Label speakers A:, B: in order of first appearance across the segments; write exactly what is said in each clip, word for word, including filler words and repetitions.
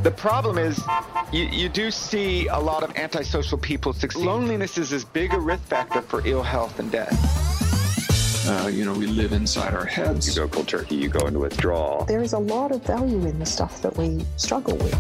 A: The problem is you, you do see a lot of antisocial people succeed. Loneliness is as big a risk factor for ill health and death.
B: Uh, you know, we live inside our heads.
C: You go cold turkey, you go into withdrawal.
D: There is a lot of value in the stuff that we struggle with.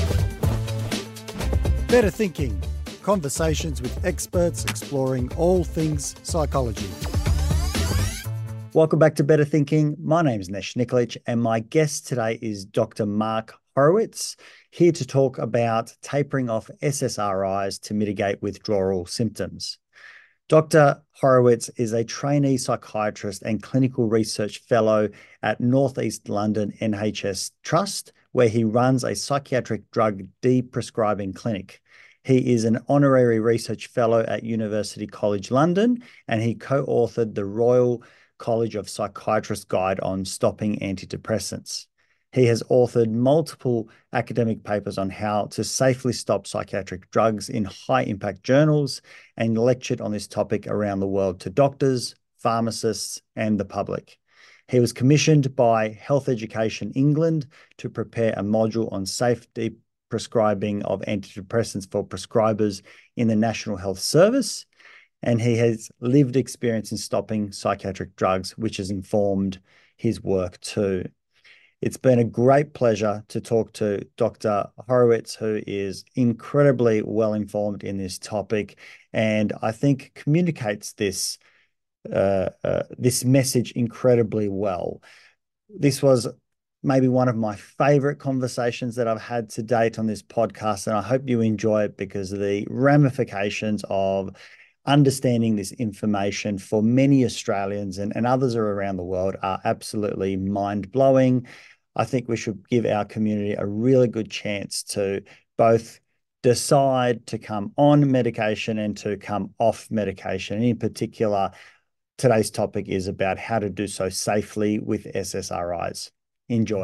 E: Better Thinking. Conversations with experts exploring all things psychology. Welcome back to Better Thinking. My name is Nesh Nikolic, and my guest today is Doctor Mark Horowitz, here to talk about tapering off S S R Is to mitigate withdrawal symptoms. Doctor Horowitz is a trainee psychiatrist and clinical research fellow at North East London N H S Trust, where he runs a psychiatric drug deprescribing clinic. He is an honorary research fellow at University College London, and he co-authored the Royal College of Psychiatrists Guide on Stopping Antidepressants. He has authored multiple academic papers on how to safely stop psychiatric drugs in high-impact journals and lectured on this topic around the world to doctors, pharmacists, and the public. He was commissioned by Health Education England to prepare a module on safe prescribing of antidepressants for prescribers in the National Health Service, and he has lived experience in stopping psychiatric drugs, which has informed his work too. It's been a great pleasure to talk to Doctor Horowitz, who is incredibly well informed in this topic, and I think communicates this uh, uh, this message incredibly well. This was maybe one of my favorite conversations that I've had to date on this podcast, and I hope you enjoy it because the ramifications of understanding this information for many Australians and, and others around the world are absolutely mind-blowing. I think we should give our community a really good chance to both decide to come on medication and to come off medication. And in particular, today's topic is about how to do so safely with S S R Is. Enjoy.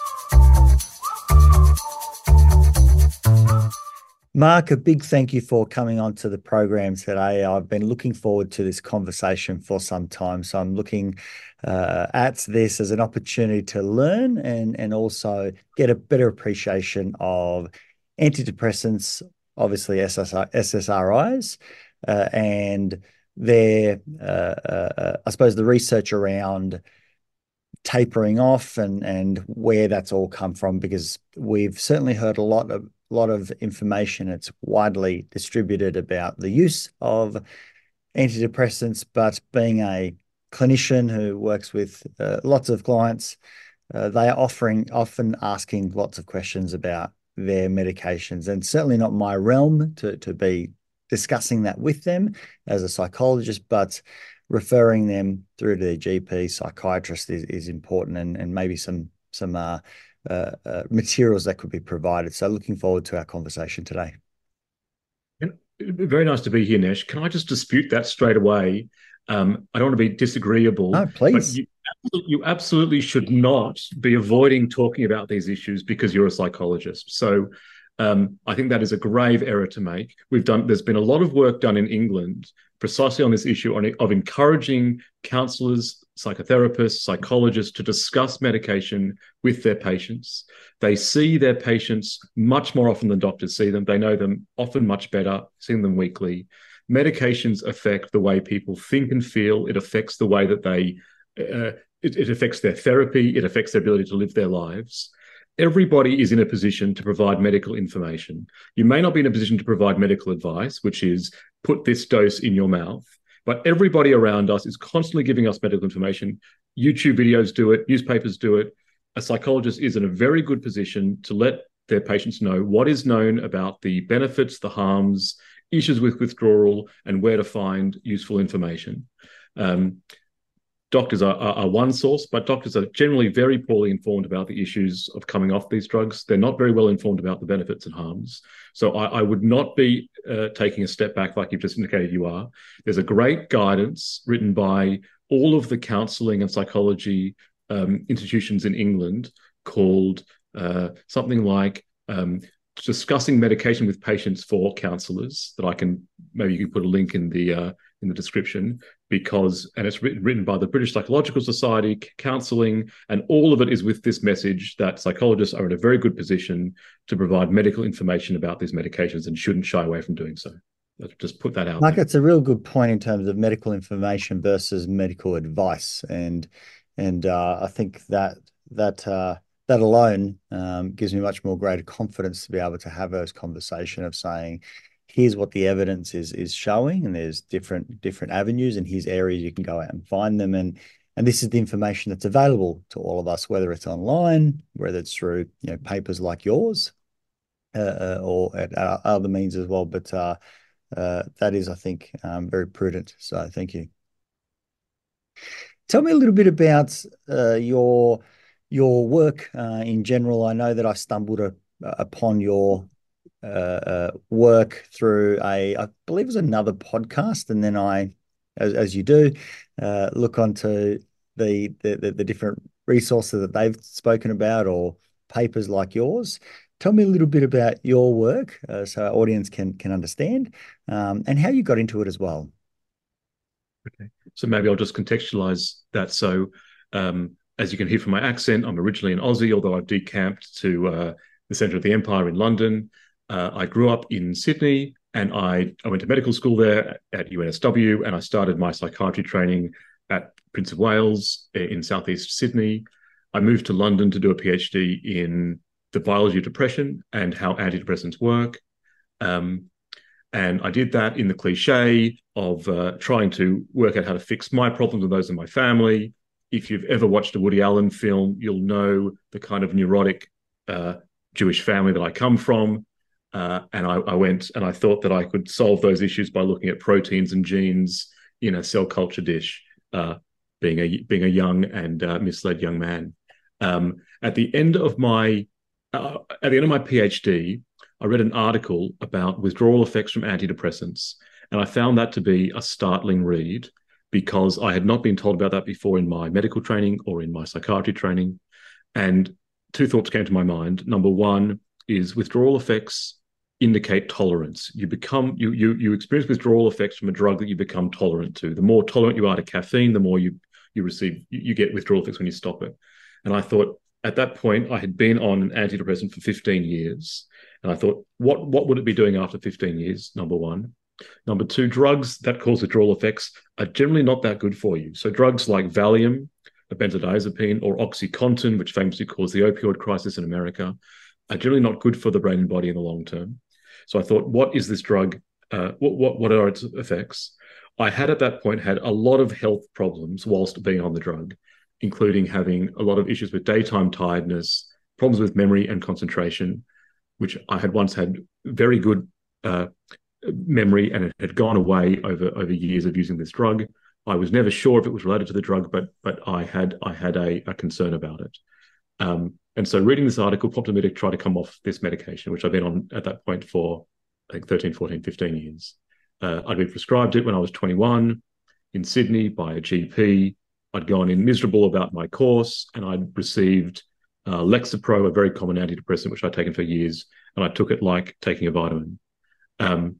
E: Mark, a big thank you for coming on to the program today. I've been looking forward to this conversation for some time, so I'm looking uh, at this as an opportunity to learn and, and also get a better appreciation of antidepressants, obviously S S R Is, uh, and their, uh, uh, I suppose, the research around tapering off and, and where that's all come from, because we've certainly heard a lot of lot of information. It's widely distributed about the use of antidepressants, but being a clinician who works with uh, lots of clients, uh, they are offering, often asking lots of questions about their medications, and certainly not my realm to, to be discussing that with them as a psychologist, but referring them through to their G P, psychiatrist is, is important, and, and maybe some, some uh, Uh, uh, materials that could be provided. So looking forward to our conversation today.
F: Very nice to be here, Nesh. Can I just dispute that straight away? Um, I don't want to be disagreeable.
E: No, please.
F: But you, you absolutely should not be avoiding talking about these issues because you're a psychologist. So um, I think that is a grave error to make. We've done. There's been a lot of work done in England precisely on this issue on, of encouraging counsellors, psychotherapists, psychologists to discuss medication with their patients. They see their patients much more often than doctors see them. They know them often much better, seeing them weekly. Medications affect the way people think and feel. It affects the way that they, uh, it, it affects their therapy. It affects their ability to live their lives. Everybody is in a position to provide medical information. You may not be in a position to provide medical advice, which is put this dose in your mouth, but everybody around us is constantly giving us medical information. YouTube videos do it, newspapers do it. A psychologist is in a very good position to let their patients know what is known about the benefits, the harms, issues with withdrawal, and where to find useful information. Um, Doctors are, are, are one source, but doctors are generally very poorly informed about the issues of coming off these drugs. They're not very well informed about the benefits and harms. So I, I would not be uh, taking a step back like you've just indicated you are. There's a great guidance written by all of the counselling and psychology um, institutions in England called uh, something like um, Discussing Medication with Patients for Counsellors, that I can, maybe you can put a link in the uh, in the description. because, and it's written, written by the British Psychological Society, counselling, and all of it is with this message that psychologists are in a very good position to provide medical information about these medications and shouldn't shy away from doing so. Let's just put that out
E: Mark,
F: there.
E: it's a real good point in terms of medical information versus medical advice, and and uh, I think that that uh, that alone um, gives me much more greater confidence to be able to have those conversation of saying, here's what the evidence is is showing, and there's different different avenues, and here's areas you can go out and find them, and and this is the information that's available to all of us, whether it's online, whether it's through you know papers like yours, uh, or at other means as well. But uh, uh, that is, I think, um, very prudent. So thank you. Tell me a little bit about uh, your your work uh, in general. I know that I stumbled a, upon your Uh, uh, work through a, I believe it was another podcast, and then I, as, as you do, uh, look onto the, the the different resources that they've spoken about or papers like yours. Tell me a little bit about your work, uh, so our audience can can understand, um, and how you got into it as well.
F: Okay, so maybe I'll just contextualize that. So, um, as you can hear from my accent, I'm originally an Aussie, although I've decamped to uh, the centre of the empire in London. Uh, I grew up in Sydney, and I, I went to medical school there at U N S W, and I started my psychiatry training at Prince of Wales in southeast Sydney. I moved to London to do a PhD in the biology of depression and how antidepressants work. Um, and I did that in the cliche of uh, trying to work out how to fix my problems and those of my family. If you've ever watched a Woody Allen film, you'll know the kind of neurotic uh, Jewish family that I come from. Uh, and I, I went and I thought that I could solve those issues by looking at proteins and genes in a cell culture dish, uh, being a being a young and uh, misled young man. Um, at the end of my uh, at the end of my PhD, I read an article about withdrawal effects from antidepressants, and I found that to be a startling read because I had not been told about that before in my medical training or in my psychiatry training. And two thoughts came to my mind. Number one is withdrawal effects indicate tolerance. You become you you you experience withdrawal effects from a drug that you become tolerant to. The more tolerant you are to caffeine, the more you you receive you, you get withdrawal effects when you stop it. And I thought at that point I had been on an antidepressant for fifteen years, and I thought what what would it be doing after fifteen years? Number one. Number two, drugs that cause withdrawal effects are generally not that good for you. So drugs like Valium, a benzodiazepine, or OxyContin, which famously caused the opioid crisis in America, are generally not good for the brain and body in the long term. So I thought, what is this drug? Uh, what, what, what are its effects? I had at that point had a lot of health problems whilst being on the drug, including having a lot of issues with daytime tiredness, problems with memory and concentration, which I had once had very good uh, memory, and it had gone away over, over years of using this drug. I was never sure if it was related to the drug, but but I had I had a, a concern about it. Um, and so reading this article prompted me to try to come off this medication, which I've been on at that point for, I think, thirteen, fourteen, fifteen years. Uh, I'd been prescribed it when I was twenty-one in Sydney by a G P. I'd gone in miserable about my course, and I'd received uh, Lexapro, a very common antidepressant, which I'd taken for years, and I took it like taking a vitamin. Um,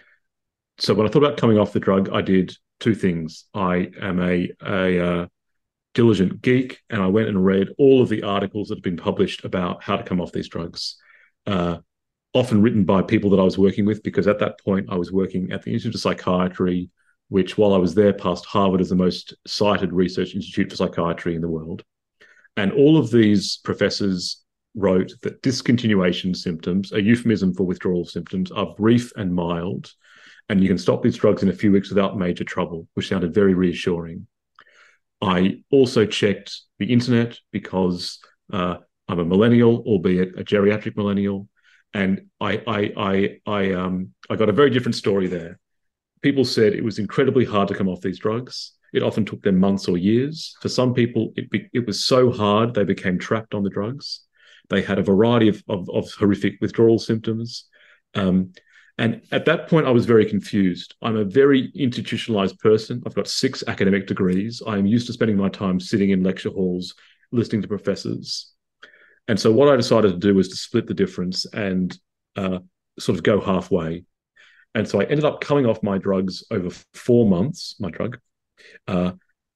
F: so when I thought about coming off the drug, I did two things. I am a, a uh, diligent geek, and I went and read all of the articles that have been published about how to come off these drugs, uh, often written by people that I was working with, because at that point I was working at the Institute of Psychiatry, which while I was there passed Harvard as the most cited research institute for psychiatry in the world. And all of these professors wrote that discontinuation symptoms, a euphemism for withdrawal symptoms, are brief and mild, and you can stop these drugs in a few weeks without major trouble, which sounded very reassuring. I also checked the internet because uh, I'm a millennial, albeit a geriatric millennial, and I I I I um I got a very different story there. People said it was incredibly hard to come off these drugs. It often took them months or years. For some people, it be, it was so hard they became trapped on the drugs. They had a variety of of, of horrific withdrawal symptoms. Um, And at that point, I was very confused. I'm a very institutionalized person. I've got six academic degrees. I am used to spending my time sitting in lecture halls, listening to professors. And so what I decided to do was to split the difference and uh, sort of go halfway. And so I ended up coming off my drugs over four months, my drug, Uh,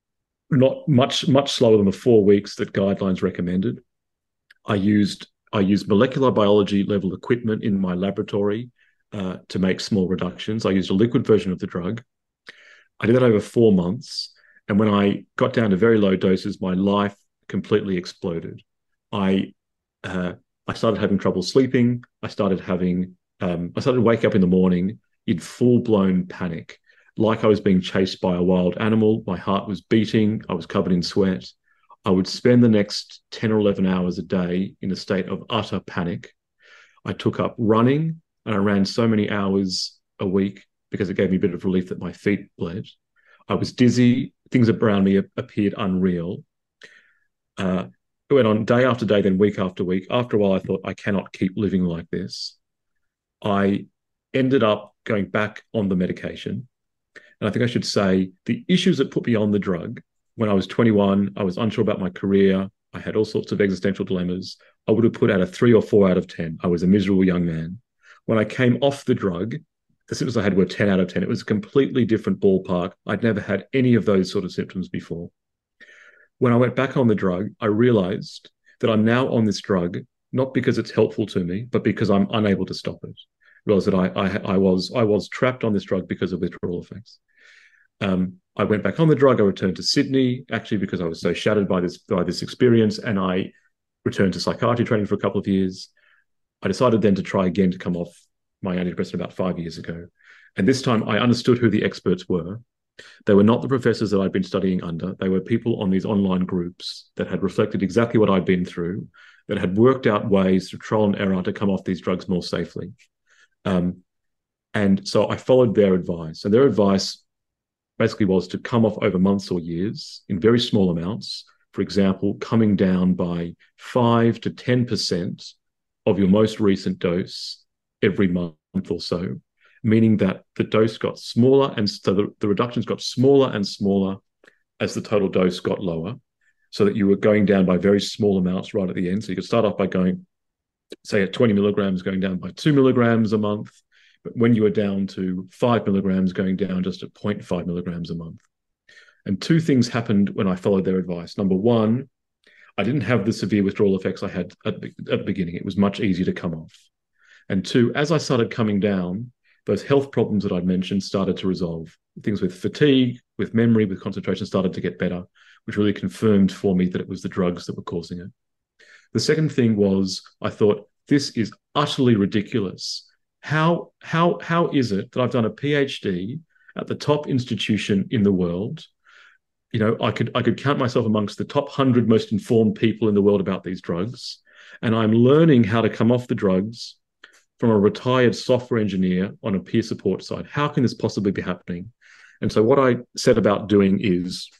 F: not much, much slower than the four weeks that guidelines recommended. I used I used molecular biology level equipment in my laboratory uh, to make small reductions. I used a liquid version of the drug. I did that over four months. And when I got down to very low doses, my life completely exploded. I uh, I started having trouble sleeping. I started having um, I started to wake up in the morning in full-blown panic, like I was being chased by a wild animal. My heart was beating. I was covered in sweat. I would spend the next ten or eleven hours a day in a state of utter panic. I took up running, and I ran so many hours a week because it gave me a bit of relief that my feet bled. I was dizzy. Things around me appeared unreal. Uh, it went on day after day, then week after week. After a while, I thought, I cannot keep living like this. I ended up going back on the medication. And I think I should say the issues that put me on the drug, when I was twenty-one, I was unsure about my career. I had all sorts of existential dilemmas. I would have put out a three or four out of ten. I was a miserable young man. When I came off the drug, the symptoms I had were ten out of ten. It was a completely different ballpark. I'd never had any of those sort of symptoms before. When I went back on the drug, I realized that I'm now on this drug, not because it's helpful to me, but because I'm unable to stop it. I realized that I, I, I, was, I was trapped on this drug because of withdrawal effects. Um, I went back on the drug. I returned to Sydney, actually, because I was so shattered by this, by this experience, and I returned to psychiatry training for a couple of years. I decided then to try again to come off my antidepressant about five years ago. And this time I understood who the experts were. They were not the professors that I'd been studying under. They were people on these online groups that had reflected exactly what I'd been through, that had worked out ways through trial and error to come off these drugs more safely. Um, and so I followed their advice. And their advice basically was to come off over months or years in very small amounts. For example, coming down by five to ten percent of your most recent dose every month or so, meaning that the dose got smaller, and so the, the reductions got smaller and smaller as the total dose got lower, so that you were going down by very small amounts right at the end. So you could start off by going, say, at twenty milligrams, going down by two milligrams a month. But when you were down to five milligrams, going down just at zero point five milligrams a month. And two things happened when I followed their advice. Number one, I didn't have the severe withdrawal effects I had at the, at the beginning. It was much easier to come off. And two, as I started coming down, those health problems that I'd mentioned started to resolve. Things with fatigue, with memory, with concentration started to get better, which really confirmed for me that it was the drugs that were causing it. The second thing was, I thought, this is utterly ridiculous. How, how, how is it that I've done a PhD at the top institution in the world? You know, I could, I could count myself amongst the top one hundred most informed people in the world about these drugs, and I'm learning how to come off the drugs from a retired software engineer on a peer support side. How can this possibly be happening? And so what I set about doing is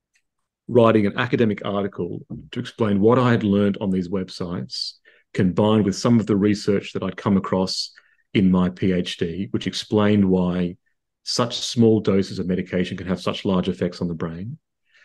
F: writing an academic article to explain what I had learned on these websites, combined with some of the research that I'd come across in my PhD, which explained why such small doses of medication can have such large effects on the brain.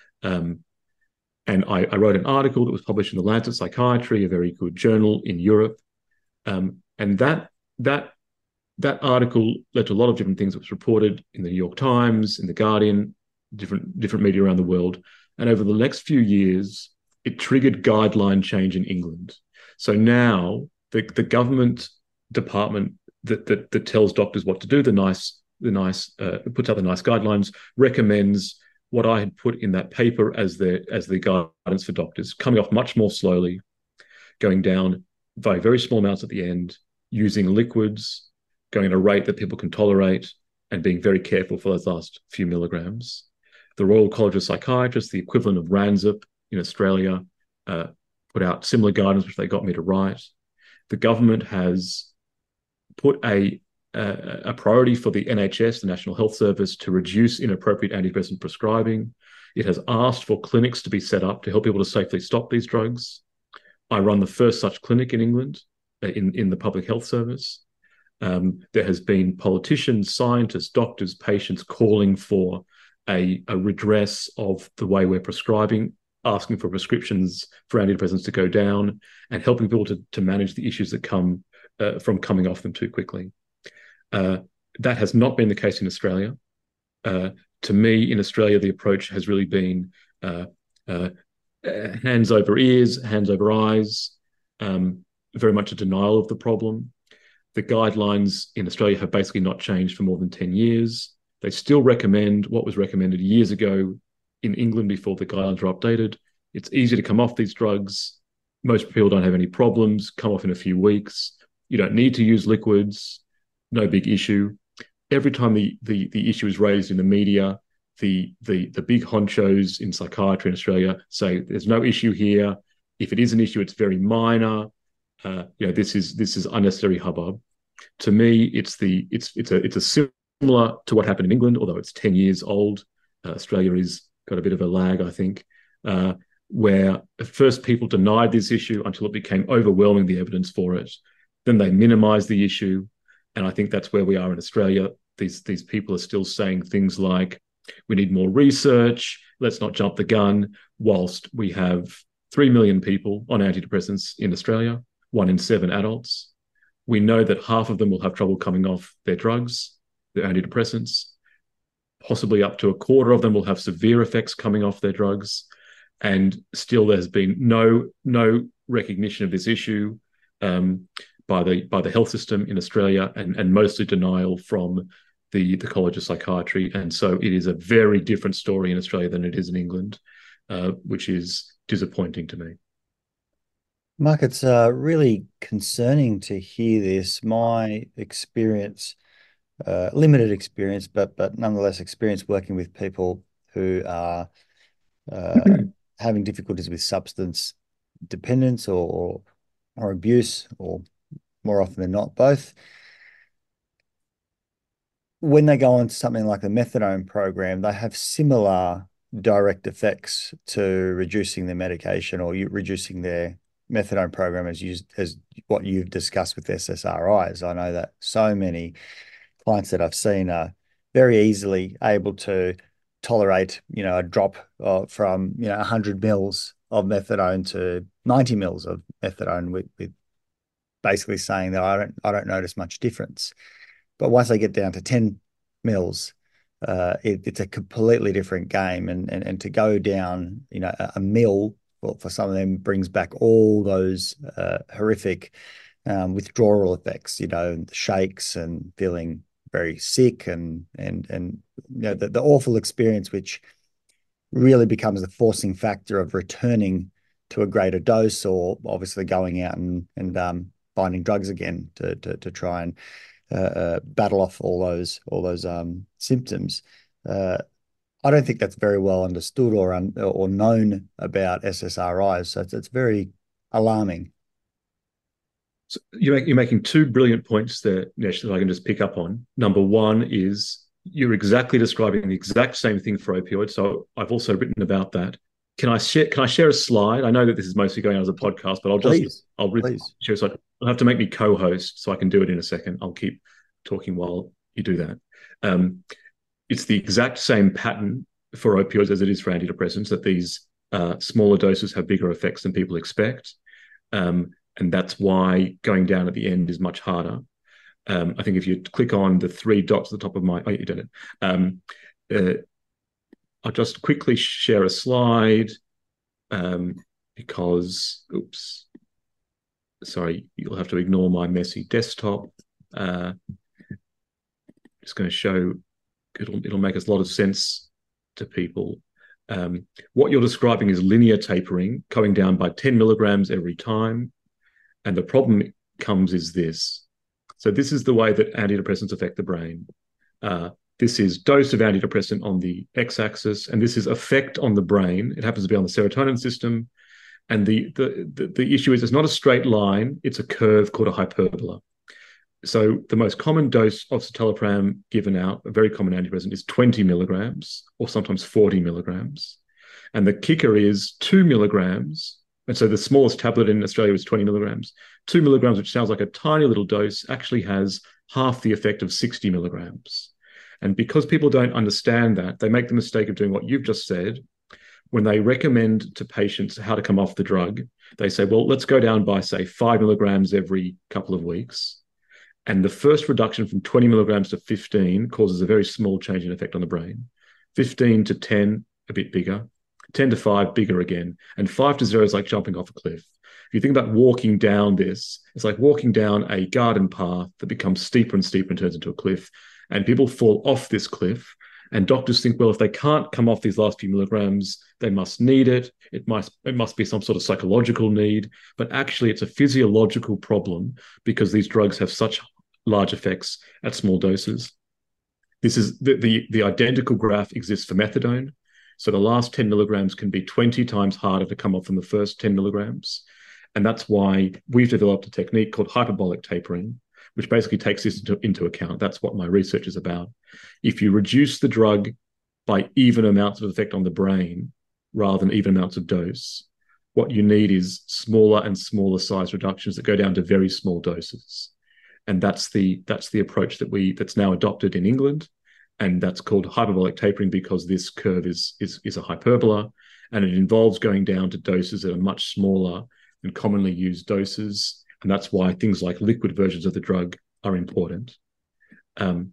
F: Um, and I, I wrote an article that was published in the Lancet Psychiatry, a very good journal in Europe. Um, and that, that, that article led to a lot of different things that was reported in the New York Times, in the Guardian, different, different media around the world. And over the next few years, it triggered guideline change in England. So now the, the government department that, that, that tells doctors what to do, the nice, the nice uh, puts out the nice guidelines, recommends what I had put in that paper as the, as the guidance for doctors, coming off much more slowly, going down by very small amounts at the end, using liquids, going at a rate that people can tolerate, and being very careful for those last few milligrams. The Royal College of Psychiatrists, the equivalent of RANZIP in Australia, uh, put out similar guidance, which they got me to write. The government has put a, a, a priority for the N H S, the National Health Service, to reduce inappropriate antidepressant prescribing. It has asked for clinics to be set up to help people to safely stop these drugs. I run the first such clinic in England, in, in the Public Health Service. Um, there has been politicians, scientists, doctors, patients calling for a, a redress of the way we're prescribing, asking for prescriptions for antidepressants to go down, and helping people to, to manage the issues that come uh, from coming off them too quickly. Uh, that has not been the case in Australia. Uh, to me, in Australia, the approach has really been uh, uh, hands over ears, hands over eyes, um, very much a denial of the problem. The guidelines in Australia have basically not changed for more than ten years. They still recommend what was recommended years ago in England before the guidelines were updated. It's easy to come off these drugs. Most people don't have any problems, come off in a few weeks. You don't need to use liquids, no big issue. Every time the the, the issue is raised in the media, the, the, the big honchos in psychiatry in Australia say there's no issue here. If it is an issue, it's very minor. Uh, you know, this is this is unnecessary hubbub. To me, it's the it's it's a it's a similar to what happened in England, although it's ten years old. Uh, Australia has got a bit of a lag, I think, uh, where at first people denied this issue until it became overwhelming, the evidence for it. Then they minimised the issue, and I think that's where we are in Australia. These these people are still saying things like, "We need more research. Let's not jump the gun." Whilst we have three million people on antidepressants in Australia, one in seven adults. We know that half of them will have trouble coming off their drugs, their antidepressants. Possibly up to a quarter of them will have severe effects coming off their drugs. And still there's been no, no recognition of this issue um, by the by the health system in Australia, and, and mostly denial from the, the College of Psychiatry. And so it is a very different story in Australia than it is in England, uh, which is disappointing to me.
E: Mark, it's uh, really concerning to hear this. My experience, uh, limited experience, but but nonetheless experience working with people who are uh, having difficulties with substance dependence or or abuse, or more often than not, both. When they go on to something like the methadone program, they have similar direct effects to reducing their medication or reducing their methadone program as used as what you've discussed with S S R Is. I know that so many clients that I've seen are very easily able to tolerate, you know, a drop uh, from, you know, one hundred mils of methadone to ninety mils of methadone, with, with basically saying that I don't I don't notice much difference. But once they get down to ten mils, uh, it, it's a completely different game. And and and to go down, you know, a, a mil well, for some of them brings back all those uh, horrific um, withdrawal effects, you know, the shakes and feeling very sick and, and, and you know, the, the awful experience, which really becomes the forcing factor of returning to a greater dose, or obviously going out and, and um, finding drugs again to, to, to try and uh, uh, battle off all those, all those um, symptoms. Uh, I don't think that's very well understood or un, or known about S S R Is, so it's, it's very alarming.
F: So you're, make, you're making two brilliant points there, Nesh, that I can just pick up on. Number one is you're exactly describing the exact same thing for opioids, so I've also written about that. Can I share? Can I share a slide? I know that this is mostly going on as a podcast, but I'll just
E: Please.
F: I'll really share. So I'll have to make me co-host, so I can do it in a second. I'll keep talking while you do that. Um, It's the exact same pattern for opioids as it is for antidepressants, that these uh, smaller doses have bigger effects than people expect. Um, and that's why going down at the end is much harder. Um, I think if you click on the three dots at the top of my... Oh, you did it. Um, uh, I'll just quickly share a slide um, because... Oops. Sorry, you'll have to ignore my messy desktop. Uh, just going to show... It'll, it'll make a lot of sense to people. Um, what you're describing is linear tapering, going down by ten milligrams every time. And the problem comes is this. So this is the way that antidepressants affect the brain. Uh, this is dose of antidepressant on the x-axis, and this is effect on the brain. It happens to be on the serotonin system. And the, the, the, the issue is it's not a straight line, it's a curve called a hyperbola. So the most common dose of citalopram given out, a very common antidepressant, is twenty milligrams or sometimes forty milligrams. And the kicker is two milligrams. And so the smallest tablet in Australia is twenty milligrams. Two milligrams, which sounds like a tiny little dose, actually has half the effect of sixty milligrams. And because people don't understand that, they make the mistake of doing what you've just said. When they recommend to patients how to come off the drug, they say, well, let's go down by, say, five milligrams every couple of weeks. And the first reduction from twenty milligrams to fifteen causes a very small change in effect on the brain. fifteen to ten, a bit bigger, ten to five, bigger again, and five to zero is like jumping off a cliff. If you think about walking down this, it's like walking down a garden path that becomes steeper and steeper and turns into a cliff, and people fall off this cliff. And doctors think, well, if they can't come off these last few milligrams, they must need it. It must, it must be some sort of psychological need. But actually, it's a physiological problem because these drugs have such large effects at small doses. This is the, the, the identical graph exists for methadone. So the last ten milligrams can be twenty times harder to come off than the first ten milligrams. And that's why we've developed a technique called hyperbolic tapering, which basically takes this into, into account. That's what my research is about. If you reduce the drug by even amounts of effect on the brain rather than even amounts of dose, what you need is smaller and smaller size reductions that go down to very small doses. And that's the that's the approach that we that's now adopted in England. And that's called hyperbolic tapering because this curve is, is, is a hyperbola, and it involves going down to doses that are much smaller than commonly used doses. And that's why things like liquid versions of the drug are important. Um,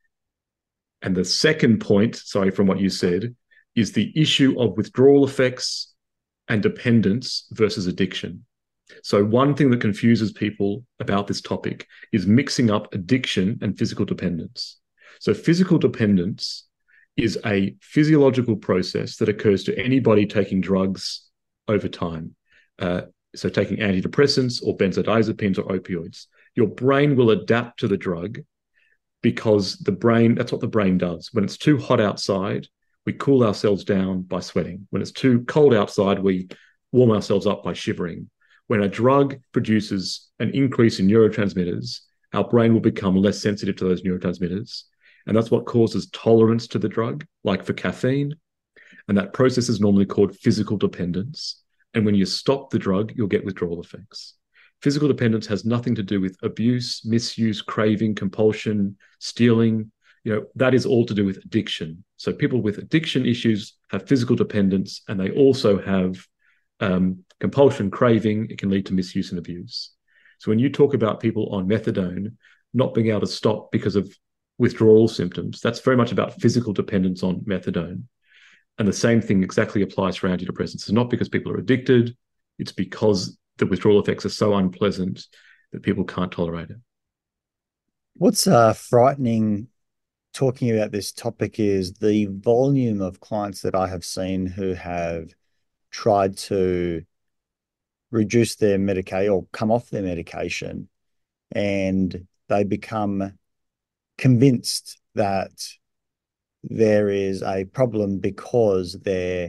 F: and the second point, sorry, from what you said, is the issue of withdrawal effects and dependence versus addiction. So one thing that confuses people about this topic is mixing up addiction and physical dependence. So physical dependence is a physiological process that occurs to anybody taking drugs over time. Uh, so taking antidepressants or benzodiazepines or opioids. Your brain will adapt to the drug because the brain, that's what the brain does. When it's too hot outside, we cool ourselves down by sweating. When it's too cold outside, we warm ourselves up by shivering. When a drug produces an increase in neurotransmitters, our brain will become less sensitive to those neurotransmitters. And that's what causes tolerance to the drug, like for caffeine. And that process is normally called physical dependence. And when you stop the drug, you'll get withdrawal effects. Physical dependence has nothing to do with abuse, misuse, craving, compulsion, stealing. You know, that is all to do with addiction. So people with addiction issues have physical dependence, and they also have um, compulsion, craving. It can lead to misuse and abuse. So when you talk about people on methadone not being able to stop because of withdrawal symptoms, that's very much about physical dependence on methadone. And the same thing exactly applies for antidepressants. It's not because people are addicted, it's because the withdrawal effects are so unpleasant that people can't tolerate it.
E: What's uh, frightening talking about this topic is the volume of clients that I have seen who have tried to reduce their medication or come off their medication, and they become convinced that there is a problem because their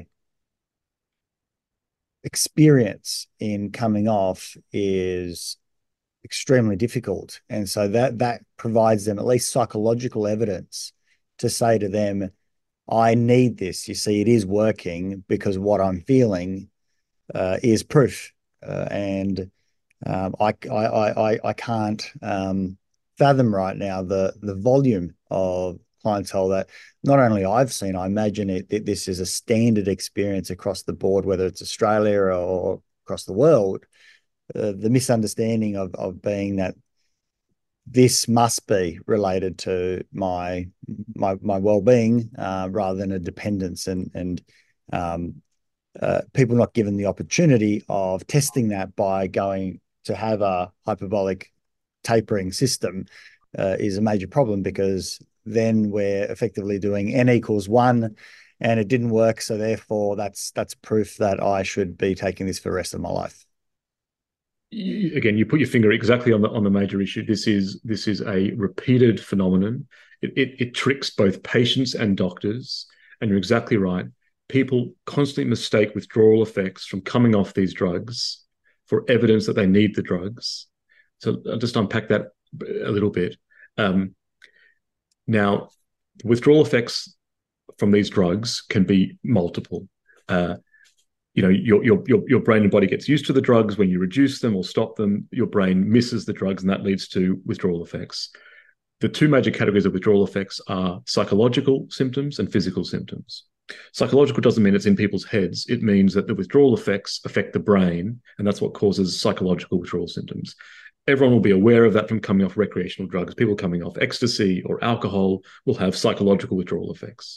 E: experience in coming off is extremely difficult. And so that that provides them at least psychological evidence to say to them, I need this. You see, it is working because what I'm feeling uh, is proof. Uh, and um, I, I, I, I can't um, fathom right now the, the volume of clientele that not only I've seen, I imagine it, it this is a standard experience across the board, whether it's Australia or, or across the world. Uh, the misunderstanding of of being that this must be related to my my my well-being uh, rather than a dependence, and and um, uh, people not given the opportunity of testing that by going to have a hyperbolic tapering system uh, is a major problem, because then we're effectively doing n equals one, and it didn't work. So therefore, that's that's proof that I should be taking this for the rest of my life.
F: Again, you put your finger exactly on the on the major issue. This is this is a repeated phenomenon. It, it, it tricks both patients and doctors. And you're exactly right. People constantly mistake withdrawal effects from coming off these drugs for evidence that they need the drugs. So I'll just unpack that a little bit. Um, now, withdrawal effects from these drugs can be multiple. Uh, you know, your, your your your brain and body gets used to the drugs. When you reduce them or stop them, your brain misses the drugs, and that leads to withdrawal effects. The two major categories of withdrawal effects are psychological symptoms and physical symptoms. Psychological doesn't mean it's in people's heads. It means that the withdrawal effects affect the brain, and that's what causes psychological withdrawal symptoms. Everyone will be aware of that from coming off recreational drugs. People coming off ecstasy or alcohol will have psychological withdrawal effects.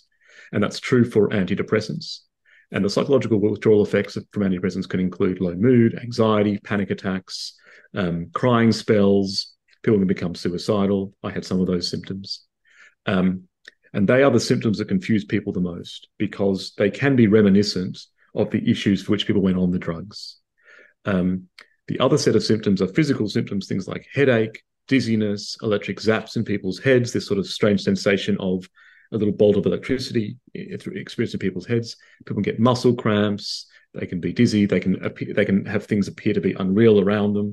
F: And that's true for antidepressants. And the psychological withdrawal effects from antidepressants can include low mood, anxiety, panic attacks, um, crying spells. People can become suicidal. I had some of those symptoms. Um, and they are the symptoms that confuse people the most because they can be reminiscent of the issues for which people went on the drugs. Um, the other set of symptoms are physical symptoms, things like headache, dizziness, electric zaps in people's heads, this sort of strange sensation of a little bolt of electricity experienced in people's heads. People get muscle cramps. They can be dizzy. They can appear, they can have things appear to be unreal around them.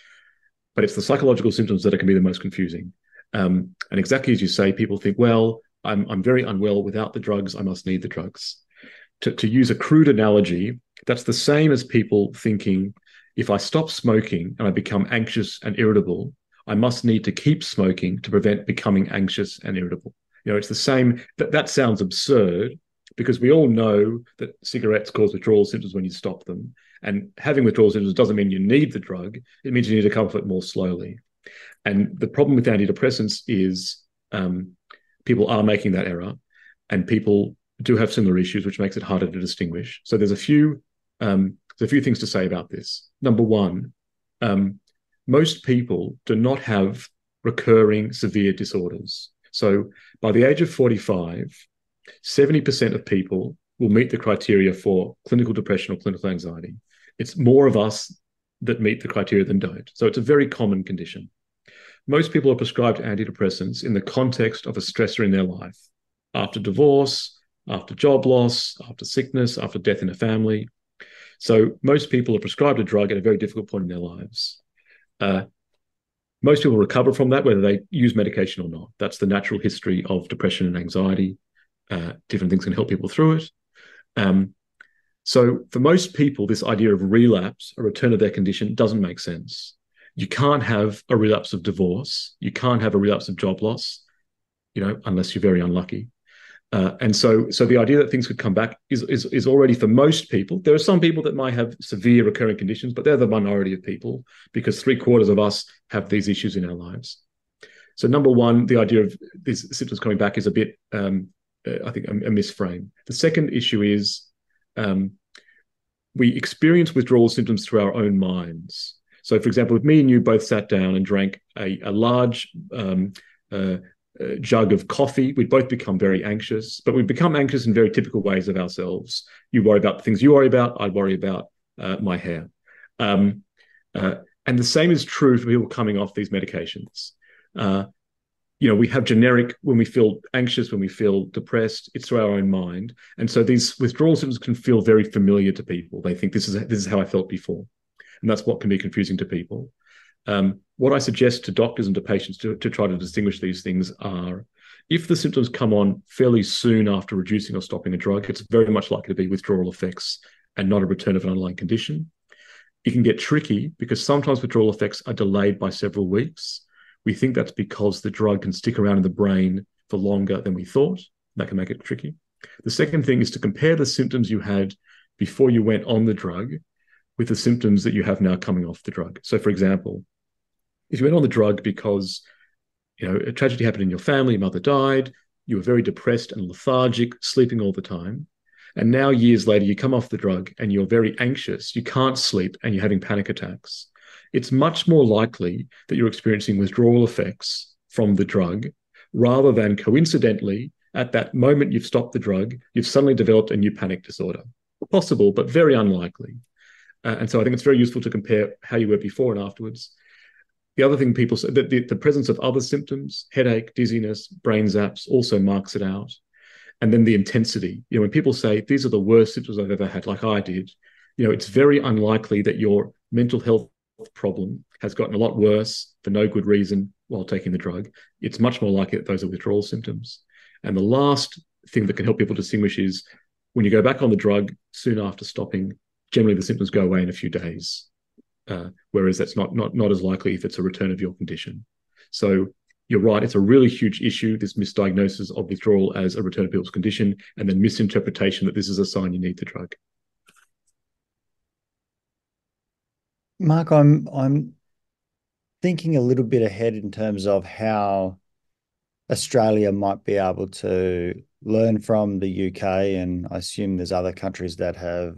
F: But it's the psychological symptoms that can be the most confusing. Um, and exactly as you say, people think, well, I'm I'm very unwell without the drugs. I must need the drugs. To, to use a crude analogy, that's the same as people thinking, if I stop smoking and I become anxious and irritable, I must need to keep smoking to prevent becoming anxious and irritable. You know, it's the same. That, that sounds absurd because we all know that cigarettes cause withdrawal symptoms when you stop them. And having withdrawal symptoms doesn't mean you need the drug. It means you need to come off it more slowly. And the problem with antidepressants is um, people are making that error, and people do have similar issues, which makes it harder to distinguish. So there's a few um, there's a few things to say about this. Number one, um, most people do not have recurring severe disorders. So by the age of forty-five, seventy percent of people will meet the criteria for clinical depression or clinical anxiety. It's more of us that meet the criteria than don't. So it's a very common condition. Most people are prescribed antidepressants in the context of a stressor in their life. After divorce, after job loss, after sickness, after death in a family. So most people are prescribed a drug at a very difficult point in their lives. Uh, most people recover from that, whether they use medication or not. That's the natural history of depression and anxiety. Uh, different things can help people through it. Um, so for most people, this idea of relapse, a return of their condition, doesn't make sense. You can't have a relapse of divorce. You can't have a relapse of job loss, you know, unless you're very unlucky. Uh, and so, so the idea that things could come back is, is, is already for most people. There are some people that might have severe recurring conditions, but they're the minority of people because three quarters of us have these issues in our lives. So number one, the idea of these symptoms coming back is a bit, um, uh, I think, a, a misframe. The second issue is um, we experience withdrawal symptoms through our own minds. So, for example, if me and you both sat down and drank a, a large um, uh, uh, jug of coffee, we'd both become very anxious, but we become anxious in very typical ways of ourselves. You worry about the things you worry about, I worry about uh, my hair. Um, uh, and the same is true for people coming off these medications. Uh, you know, we have generic, when we feel anxious, when we feel depressed, it's through our own mind. And so these withdrawal symptoms can feel very familiar to people. They think this is this is how I felt before. And that's what can be confusing to people. Um, what I suggest to doctors and to patients to, to try to distinguish these things are, if the symptoms come on fairly soon after reducing or stopping a drug, it's very much likely to be withdrawal effects and not a return of an underlying condition. It can get tricky because sometimes withdrawal effects are delayed by several weeks. We think that's because the drug can stick around in the brain for longer than we thought. That can make it tricky. The second thing is to compare the symptoms you had before you went on the drug with the symptoms that you have now coming off the drug. So, for example, if you went on the drug because, you know, a tragedy happened in your family, your mother died, you were very depressed and lethargic, sleeping all the time, and now years later you come off the drug and you're very anxious, you can't sleep, and you're having panic attacks, it's much more likely that you're experiencing withdrawal effects from the drug rather than coincidentally, at that moment you've stopped the drug, you've suddenly developed a new panic disorder. Possible, but very unlikely. Uh, and so I think it's very useful to compare how you were before and afterwards. The other thing people say, that the, the presence of other symptoms, headache, dizziness, brain zaps, also marks it out. And then the intensity. You know, when people say, these are the worst symptoms I've ever had, like I did, you know, it's very unlikely that your mental health problem has gotten a lot worse for no good reason while taking the drug. It's much more likely that those are withdrawal symptoms. And the last thing that can help people distinguish is when you go back on the drug soon after stopping, generally the symptoms go away in a few days, uh, whereas that's not, not, not as likely if it's a return of your condition. So you're right, it's a really huge issue, this misdiagnosis of withdrawal as a return of people's condition, and then misinterpretation that this is a sign you need the drug.
E: Mark, I'm I'm thinking a little bit ahead in terms of how Australia might be able to learn from the U K, and I assume there's other countries that have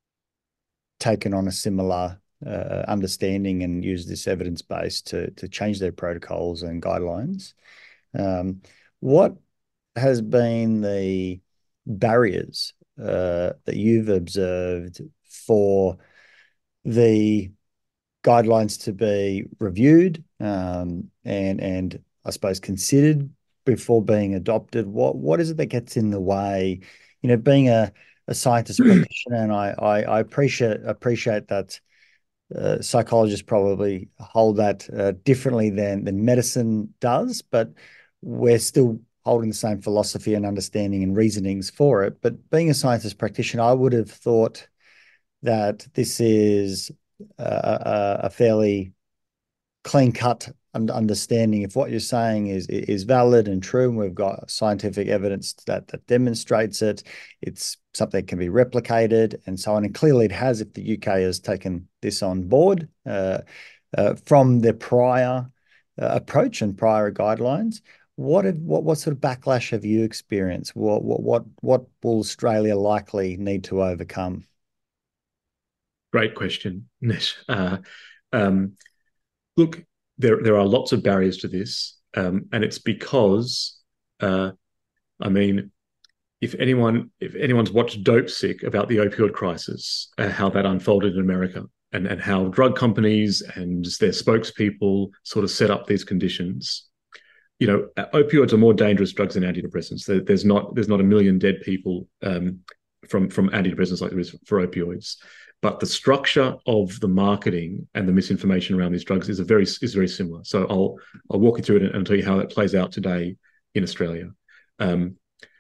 E: taken on a similar uh, understanding and used this evidence base to to change their protocols and guidelines. Um, what has been the barriers uh, that you've observed for the guidelines to be reviewed um, and and I suppose considered before being adopted? What what is it that gets in the way? You know, being a a scientist practitioner, and I I, I appreciate appreciate that uh, psychologists probably hold that uh, differently than than medicine does, but we're still holding the same philosophy and understanding and reasonings for it. But being a scientist practitioner, I would have thought that this is a, a fairly clean-cut understanding. If what you're saying is is valid and true, and we've got scientific evidence that that demonstrates it, it's something that can be replicated and so on. And clearly it has, if the U K has taken this on board uh, uh, from their prior uh, approach and prior guidelines. What have, what what sort of backlash have you experienced? What what what what will Australia likely need to overcome?
F: Great question, Nish. Uh, um, look, there there are lots of barriers to this, um, and it's because, uh, I mean, if anyone if anyone's watched Dope Sick about the opioid crisis, uh, how that unfolded in America, and and how drug companies and their spokespeople sort of set up these conditions. You know, opioids are more dangerous drugs than antidepressants. There, there's not there's not a million dead people um, from from antidepressants like there is for opioids. But the structure of the marketing and the misinformation around these drugs is a very is very similar. So I'll I'll walk you through it and tell you how that plays out today in Australia. Um,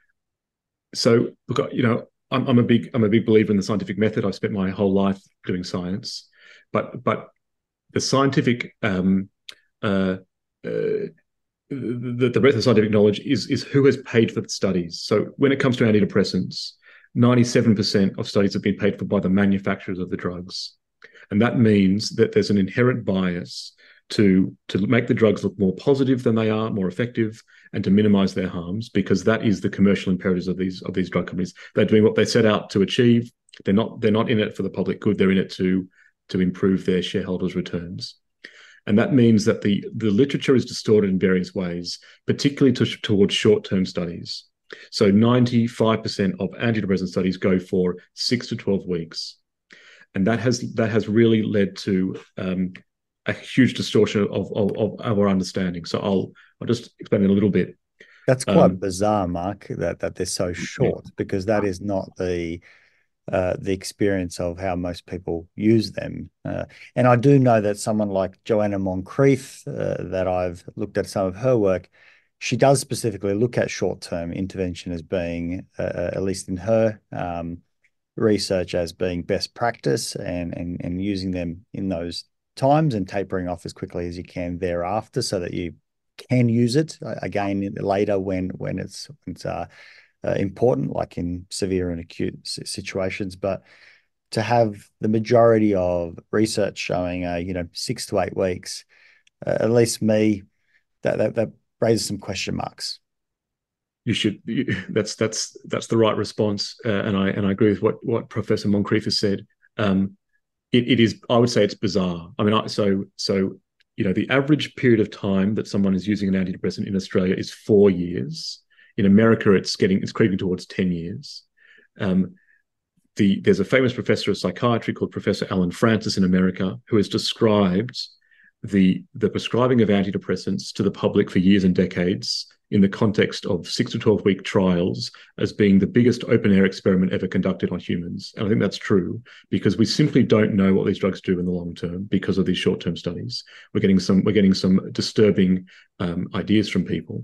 F: so look, you know, I'm, I'm a big I'm a big believer in the scientific method. I've spent my whole life doing science, but but the scientific um, uh, uh, the, the breadth of scientific knowledge is is who has paid for the studies. So when it comes to antidepressants, ninety-seven percent of studies have been paid for by the manufacturers of the drugs. And that means that there's an inherent bias to, to make the drugs look more positive than they are, more effective, and to minimize their harms, because that is the commercial imperatives of these of these drug companies. They're doing what they set out to achieve. They're not they're not in it for the public good. They're in it to, to improve their shareholders' returns. And that means that the, the literature is distorted in various ways, particularly to, towards short-term studies. So ninety-five percent of antidepressant studies go for six to twelve weeks. And that has that has really led to um, a huge distortion of, of, of our understanding. So I'll I'll just explain it a little bit.
E: That's quite
F: um,
E: bizarre, Mark, that, that they're so short, because that is not the uh, the experience of how most people use them. Uh, and I do know that someone like Joanna Moncrief, uh, that I've looked at some of her work, she does specifically look at short-term intervention as being, uh, at least in her um, research, as being best practice, and, and, and using them in those times and tapering off as quickly as you can thereafter, so that you can use it again later when, when it's, it's uh, uh, important, like in severe and acute situations. But to have the majority of research showing, uh, you know, six to eight weeks, uh, at least me, that, that, that raises some question marks.
F: You should. You, that's that's that's the right response, uh, and I and I agree with what what Professor Moncrief has said. Um, it, it is. I would say it's bizarre. I mean, I, so so you know, the average period of time that someone is using an antidepressant in Australia is four years. In America, it's getting it's creeping towards ten years. Um, the there's a famous professor of psychiatry called Professor Alan Francis in America who has described the the prescribing of antidepressants to the public for years and decades in the context of six to twelve week trials as being the biggest open air experiment ever conducted on humans. And I think that's true, because we simply don't know what these drugs do in the long term because of these short term studies. We're getting some we're getting some disturbing um, ideas from people.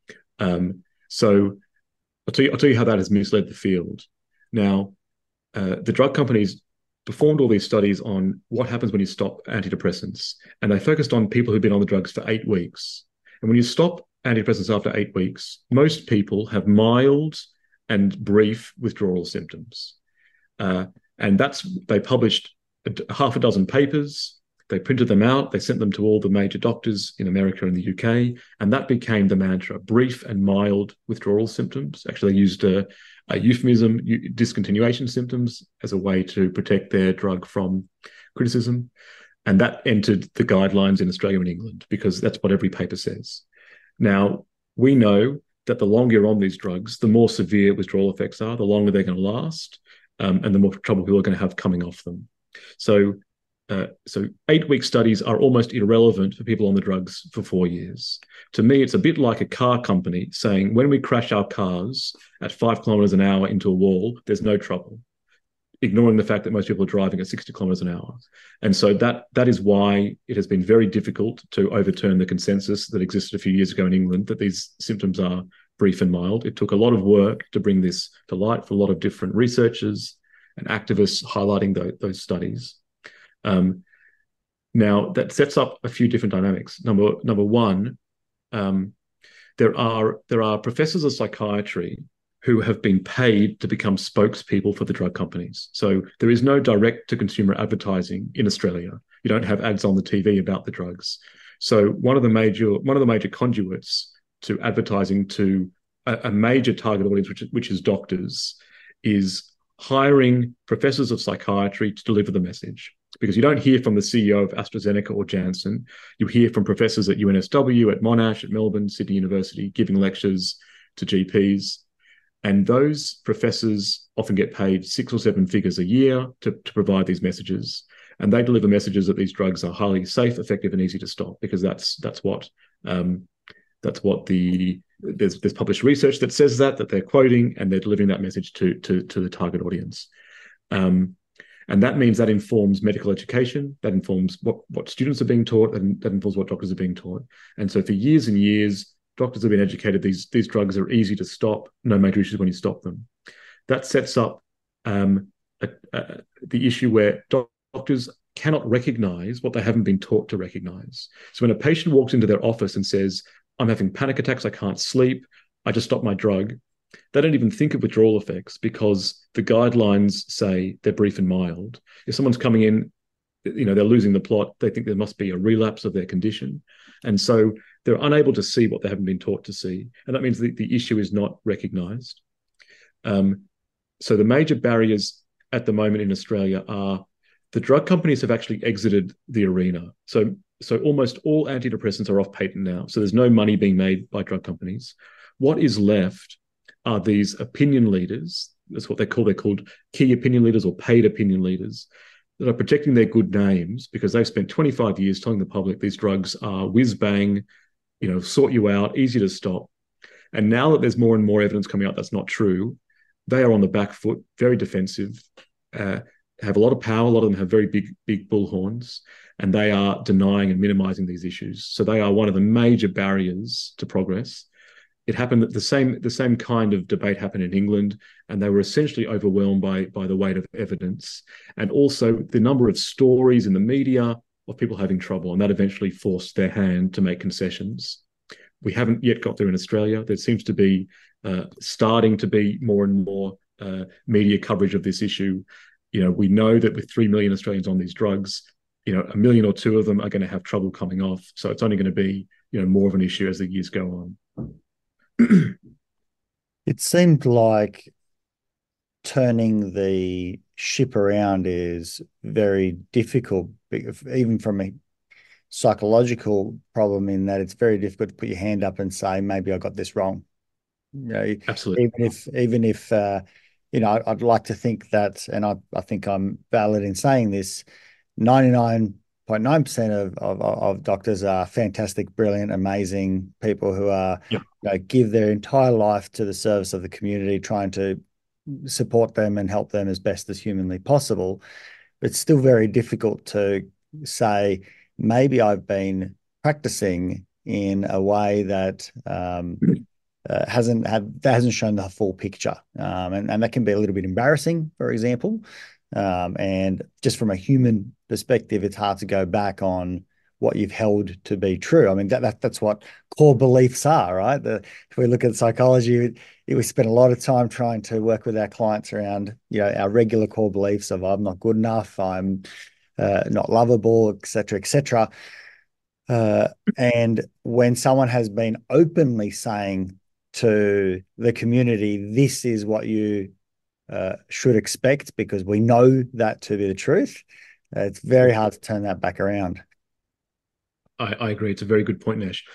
F: Um, so I'll tell you I'll tell you how that has misled the field. Now, uh, the drug companies performed all these studies on what happens when you stop antidepressants. And they focused on people who've been on the drugs for eight weeks. And when you stop antidepressants after eight weeks, most people have mild and brief withdrawal symptoms. Uh, and that's, they published a, half a dozen papers. They printed them out. They sent them to all the major doctors in America and the U K, and that became the mantra: brief and mild withdrawal symptoms. Actually, they used a, a euphemism, discontinuation symptoms, as a way to protect their drug from criticism. And that entered the guidelines in Australia and England because that's what every paper says. Now, we know that the longer you're on these drugs, the more severe withdrawal effects are, the longer they're going to last, um, and the more trouble people are going to have coming off them. So, uh, so eight-week studies are almost irrelevant for people on the drugs for four years. To me, it's a bit like a car company saying, when we crash our cars at five kilometers an hour into a wall, there's no trouble, ignoring the fact that most people are driving at sixty kilometers an hour. And so that that is why it has been very difficult to overturn the consensus that existed a few years ago in England that these symptoms are brief and mild. It took a lot of work to bring this to light for a lot of different researchers and activists highlighting the, those studies. Um, now, that sets up a few different dynamics. Number, number one, um, there are there are professors of psychiatry who have been paid to become spokespeople for the drug companies. So there is no direct-to-consumer advertising in Australia. You don't have ads on the T V about the drugs. So one of the major one of the major conduits to advertising to a, a major target audience, which, which is doctors, is hiring professors of psychiatry to deliver the message. Because you don't hear from the C E O of AstraZeneca or Janssen. You hear from professors at U N S W, at Monash, at Melbourne, Sydney University, giving lectures to G Ps. And those professors often get paid six or seven figures a year to, to provide these messages. And they deliver messages that these drugs are highly safe, effective, and easy to stop, because that's that's what um, that's what the there's there's published research that says that that they're quoting, and they're delivering that message to to to the target audience. Um, and that means that informs medical education, that informs what what students are being taught, and that informs what doctors are being taught. And so for years and years, doctors have been educated these these drugs are easy to stop, no major issues when you stop them. That sets up um, a, a, the issue where doc- doctors cannot recognize what they haven't been taught to recognize. So when a patient walks into their office and says, I'm having panic attacks, I can't sleep, I just stopped my drug, they don't even think of withdrawal effects because the guidelines say they're brief and mild. If someone's coming in, you know, they're losing the plot, they think there must be a relapse of their condition. And so they're unable to see what they haven't been taught to see. And that means the, the issue is not recognized. Um, so the major barriers at the moment in Australia are the drug companies have actually exited the arena. So, so almost all antidepressants are off patent now. So there's no money being made by drug companies. What is left are these opinion leaders. That's what they call, they're called key opinion leaders or paid opinion leaders, that are protecting their good names because they've spent twenty-five years telling the public these drugs are whiz-bang, you know, sort you out, easy to stop. And now that there's more and more evidence coming out that's not true, they are on the back foot, very defensive, uh, have a lot of power. A lot of them have very big, big bullhorns, and they are denying and minimizing these issues. So they are one of the major barriers to progress. It happened that the same the same kind of debate happened in England, and they were essentially overwhelmed by, by the weight of evidence and also the number of stories in the media of people having trouble, and that eventually forced their hand to make concessions. We haven't yet got there in Australia. There seems to be uh, starting to be more and more uh, media coverage of this issue. You know, we know that with three million Australians on these drugs, you know, a million or two of them are going to have trouble coming off. So it's only going to be, you know, more of an issue as the years go on.
E: It seemed like turning the ship around is very difficult, even from a psychological problem, in that it's very difficult to put your hand up and say, maybe I got this wrong. You know,
F: absolutely.
E: Even if, even if uh, you know, I'd like to think that, and I, I think I'm valid in saying this, ninety-nine point nine percent of, of, of doctors are fantastic, brilliant, amazing people who are,
F: yep.
E: you know, give their entire life to the service of the community, trying to support them and help them as best as humanly possible. But it's still very difficult to say, maybe I've been practicing in a way that um, uh, hasn't had that hasn't shown the full picture, um, and and that can be a little bit embarrassing, for example. Um, and just from a human perspective, it's hard to go back on what you've held to be true. I mean, that, that that's what core beliefs are, right? The, if we look at psychology, we spend a lot of time trying to work with our clients around, you know, our regular core beliefs of I'm not good enough, I'm uh, not lovable, et cetera, et cetera. Uh, and when someone has been openly saying to the community, this is what you uh, should expect because we know that to be the truth, uh, it's very hard to turn that back around.
F: I, I agree. It's a very good point, Nesh.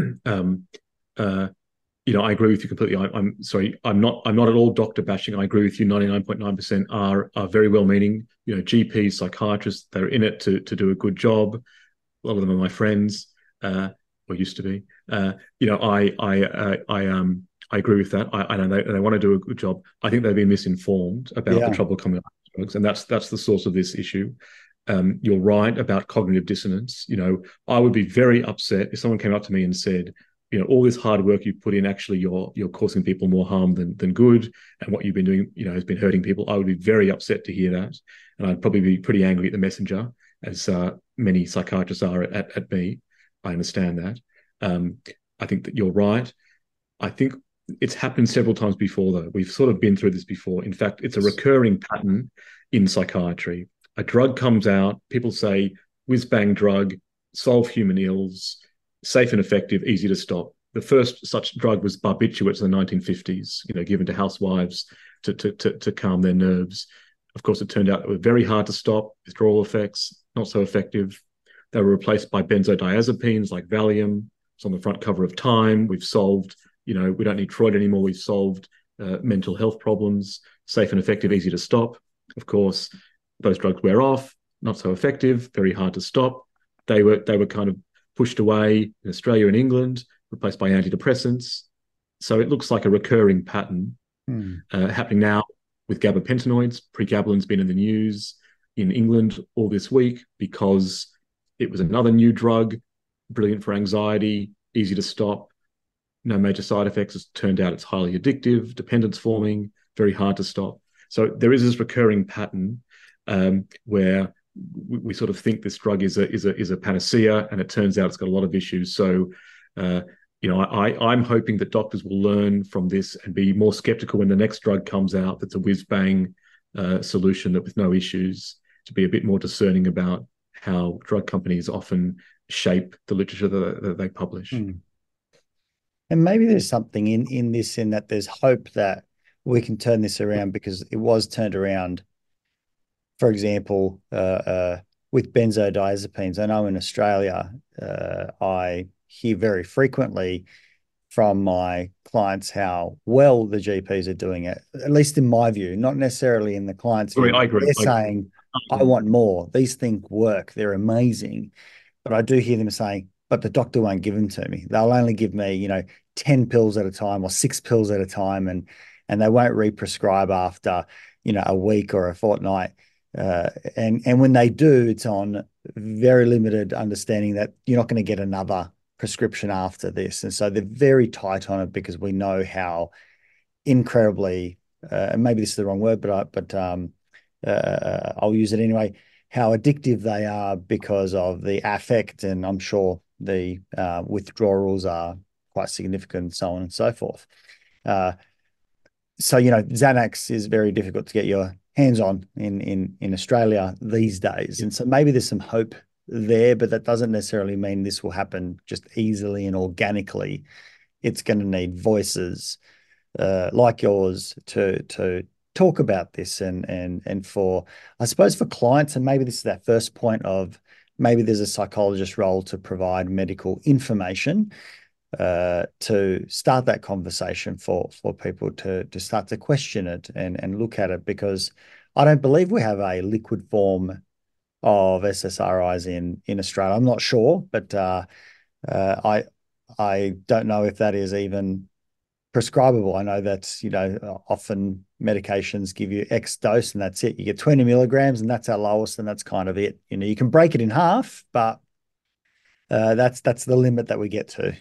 F: um, uh, you know, I agree with you completely. I, I'm sorry, I'm not. I'm not at all doctor bashing. I agree with you. ninety-nine point nine percent are are very well meaning. You know, G Ps, psychiatrists, they're in it to to do a good job. A lot of them are my friends, uh, or used to be. Uh, you know, I I uh, I um I agree with that. I, I know they, they want to do a good job. I think they've been misinformed about
E: Yeah.
F: the trouble coming up with drugs, and that's that's the source of this issue. Um, you're right about cognitive dissonance. You know, I would be very upset if someone came up to me and said, you know, all this hard work you put in, actually, you're you're causing people more harm than than good, and what you've been doing, you know, has been hurting people. I would be very upset to hear that, and I'd probably be pretty angry at the messenger, as uh, many psychiatrists are at, at me. I understand that. Um, I think that you're right. I think it's happened several times before, though. We've sort of been through this before. In fact, it's a recurring pattern in psychiatry. A drug comes out, people say, whiz bang drug, solve human ills, safe and effective, easy to stop. The first such drug was barbiturates in the nineteen fifties, you know, given to housewives to, to, to, to calm their nerves. Of course, it turned out it was very hard to stop, withdrawal effects, not so effective. They were replaced by benzodiazepines like Valium. It's on the front cover of Time. We've solved, you know, we don't need Freud anymore. We've solved uh, mental health problems, safe and effective, easy to stop. Of course, those drugs wear off, not so effective, very hard to stop. They were they were kind of pushed away in Australia and England, replaced by antidepressants. So it looks like a recurring pattern
E: Hmm.
F: uh, happening now with gabapentinoids. Pregabalin's been in the news in England all this week because it was another new drug, brilliant for anxiety, easy to stop, no major side effects. It's turned out it's highly addictive, dependence forming, very hard to stop. So there is this recurring pattern um, where we, we sort of think this drug is a is a is a panacea, and it turns out it's got a lot of issues. So, uh, you know, I I'm hoping that doctors will learn from this and be more skeptical when the next drug comes out that's a whiz bang uh, solution that with no issues. To be a bit more discerning about how drug companies often shape the literature that, that they publish.
E: Hmm. And maybe there's something in in this, in that there's hope that we can turn this around, because it was turned around. For example, uh, uh, with benzodiazepines, I know in Australia, uh, I hear very frequently from my clients how well the G Ps are doing it, at least in my view, not necessarily in the client's view.
F: I agree.
E: They're
F: I
E: saying, I want more. These things work. They're amazing. But I do hear them saying, but the doctor won't give them to me. They'll only give me, you know, ten pills at a time or six pills at a time, and and they won't re-prescribe after, you know, a week or a fortnight. Uh, and and when they do, it's on very limited understanding that you're not going to get another prescription after this. And so they're very tight on it, because we know how incredibly, uh, and maybe this is the wrong word, but I, but um, uh, I'll use it anyway, how addictive they are because of the affect, and I'm sure the uh, withdrawals are quite significant, so on and so forth. Uh, so, you know, Xanax is very difficult to get your hands on in, in, in Australia these days. And so maybe there's some hope there, but that doesn't necessarily mean this will happen just easily and organically. It's going to need voices uh, like yours to to talk about this, and and and for, I suppose, for clients, and maybe this is that first point of maybe there's a psychologist role to provide medical information uh, to start that conversation for for people to to start to question it and and look at it, because I don't believe we have a liquid form of S S R Is in in Australia. I'm not sure, but uh, uh, I I don't know if that is even prescribable. I know that, you know, often medications give you X dose and that's it. You get twenty milligrams and that's our lowest, and that's kind of it. You know, you can break it in half, but uh, that's that's the limit that we get to.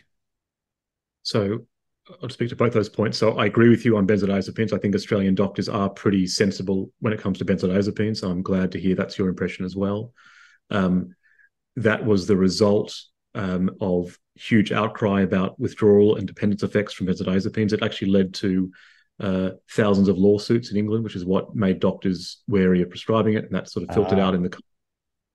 F: So I'll speak to both those points. So I agree with you on benzodiazepines. I think Australian doctors are pretty sensible when it comes to benzodiazepines. So I'm glad to hear that's your impression as well. Um, that was the result um, of huge outcry about withdrawal and dependence effects from benzodiazepines. It actually led to uh, thousands of lawsuits in England, which is what made doctors wary of prescribing it, and that sort of filtered
E: Ah.
F: out in the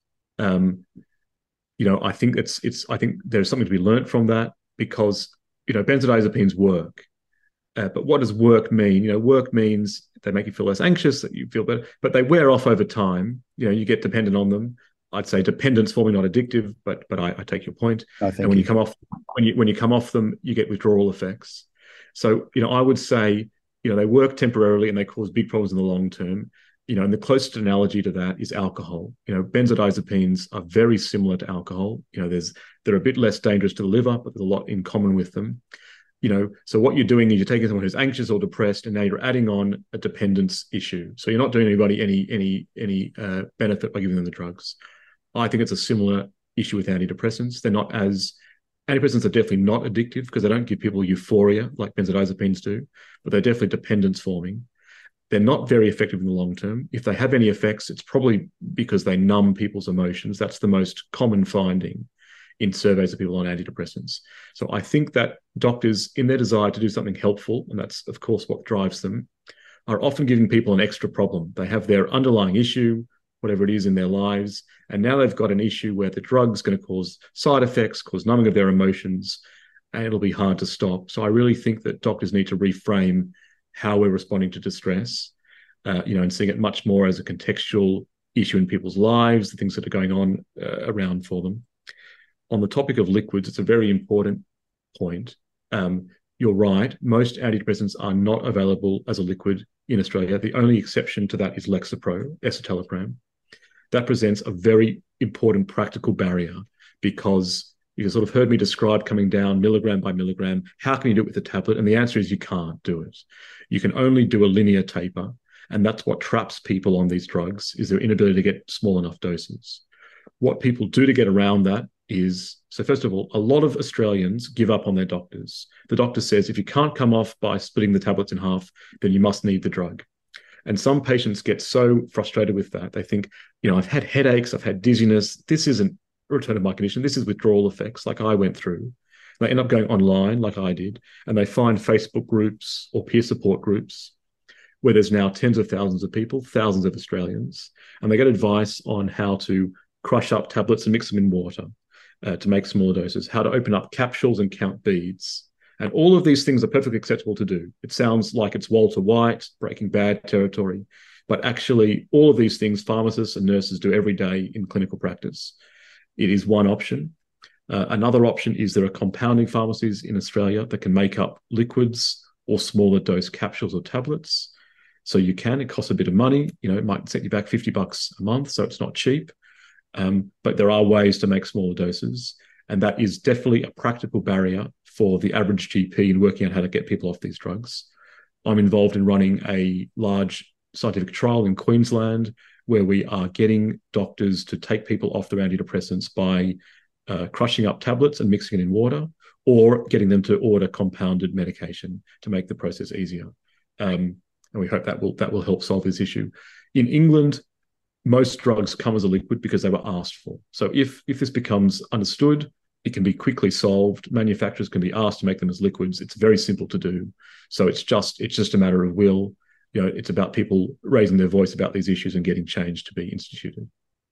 F: Um, you know, I think it's it's I think there's something to be learnt from that, because you know benzodiazepines work, uh, but what does work mean? You know, work means they make you feel less anxious, that you feel better, but they wear off over time. You know, you get dependent on them. I'd say dependence forming, not addictive, but but I, I take your point.
E: No, thank
F: and when
E: you.
F: you come off when you when you come off them, you get withdrawal effects. So you know, I would say you know they work temporarily and they cause big problems in the long term. You know, and the closest analogy to that is alcohol. You know, benzodiazepines are very similar to alcohol. You know, there's they're a bit less dangerous to the liver, but there's a lot in common with them. You know, so what you're doing is you're taking someone who's anxious or depressed, and now you're adding on a dependence issue. So you're not doing anybody any any any uh, benefit by giving them the drugs. I think it's a similar issue with antidepressants. They're not as antidepressants are definitely not addictive because they don't give people euphoria like benzodiazepines do, but they're definitely dependence forming. They're not very effective in the long term. If they have any effects, it's probably because they numb people's emotions. That's the most common finding in surveys of people on antidepressants. So I think that doctors, in their desire to do something helpful, and that's, of course, what drives them, are often giving people an extra problem. They have their underlying issue, whatever it is in their lives, and now they've got an issue where the drug's going to cause side effects, cause numbing of their emotions, and it'll be hard to stop. So I really think that doctors need to reframe how we're responding to distress, uh, you know, and seeing it much more as a contextual issue in people's lives, the things that are going on uh, around for them. On the topic of liquids, it's a very important point. Um, you're right. Most antidepressants are not available as a liquid in Australia. The only exception to that is Lexapro, escitalopram. That presents a very important practical barrier because you sort of heard me describe coming down milligram by milligram. How can you do it with a tablet? And the answer is you can't do it. You can only do a linear taper. And that's what traps people on these drugs, is their inability to get small enough doses. What people do to get around that is, so first of all, a lot of Australians give up on their doctors. The doctor says, if you can't come off by splitting the tablets in half, then you must need the drug. And some patients get so frustrated with that. They think, you know, I've had headaches, I've had dizziness. This isn't a return of my condition. This is withdrawal effects like I went through. They end up going online like I did, and they find Facebook groups or peer support groups where there's now tens of thousands of people, thousands of Australians, and they get advice on how to crush up tablets and mix them in water uh, to make smaller doses, how to open up capsules and count beads. And all of these things are perfectly acceptable to do. It sounds like it's Walter White, Breaking Bad territory, but actually all of these things pharmacists and nurses do every day in clinical practice. It is one option. Uh, another option is there are compounding pharmacies in Australia that can make up liquids or smaller dose capsules or tablets. So you can, it costs a bit of money, you know, it might set you back fifty bucks a month, so it's not cheap. Um, but there are ways to make smaller doses. And that is definitely a practical barrier for the average G P in working out how to get people off these drugs. I'm involved in running a large scientific trial in Queensland where we are getting doctors to take people off their antidepressants by uh, crushing up tablets and mixing it in water, or getting them to order compounded medication to make the process easier. Um, and we hope that will that will help solve this issue. In England, most drugs come as a liquid because they were asked for. So if if this becomes understood, it can be quickly solved. Manufacturers can be asked to make them as liquids. It's very simple to do. So it's just it's just a matter of will. You know, it's about people raising their voice about these issues and getting change to be instituted.